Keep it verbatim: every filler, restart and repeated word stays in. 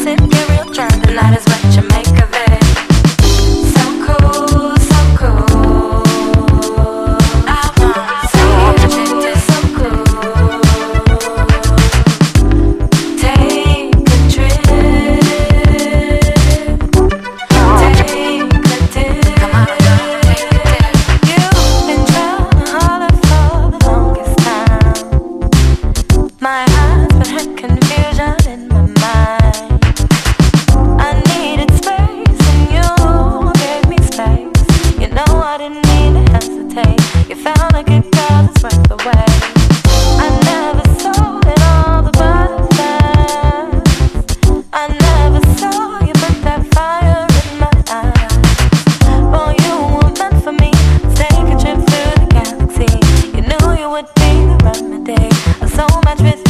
sip, get real drunk. The night is what you make of it. So cool, so cool. I want to see you so cool. Take a trip. Take a dip. Come on, take a dip. You've been trying to holler for the longest time. My heart's been had confusion in my mind. I needed space and you gave me space. You know I didn't need to hesitate. You found a good girl that's worth the wait. I never saw it all the butterflies. I never saw you put that fire in my eyes. Boy, you were meant for me. Let's take a trip through the galaxy. You knew you would be the remedy. A soul match with